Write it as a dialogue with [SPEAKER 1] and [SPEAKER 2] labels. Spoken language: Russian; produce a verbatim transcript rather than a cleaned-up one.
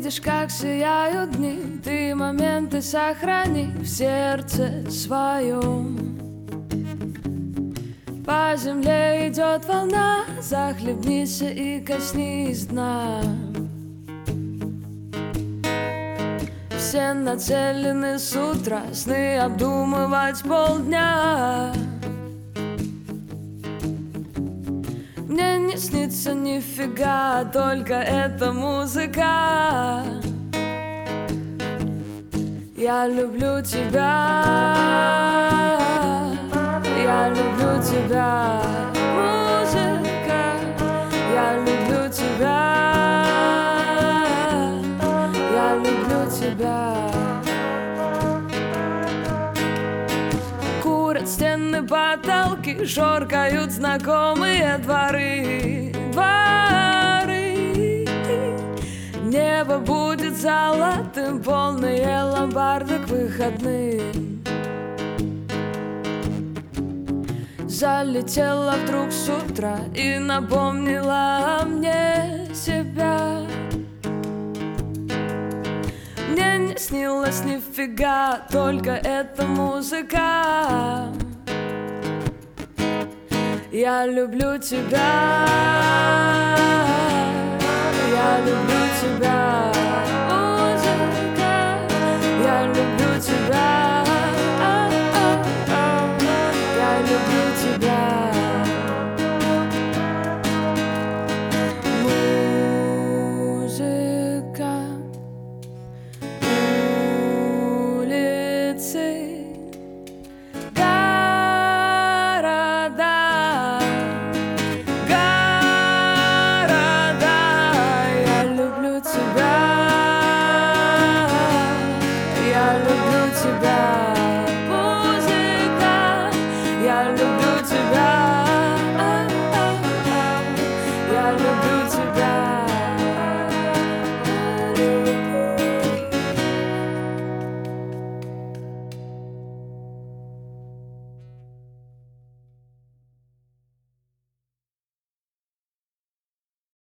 [SPEAKER 1] видишь, как сияют дни, ты моменты сохрани в сердце своем. По земле идет волна, захлебнись и коснись дна. Все нацелены с утра, сны обдумывать полдня. Мне не снится нифига, только эта музыка. Я люблю тебя, я люблю тебя, музыка. Я люблю тебя, я люблю тебя. Курят стены, потолки, шоркают знакомые дворы, дворы. Небо будет золотым, полные ломбарды к выходным. Залетела вдруг с утра и напомнила мне себя. Мне не снилось нифига, только эта музыка. Я люблю тебя, я люблю тебя.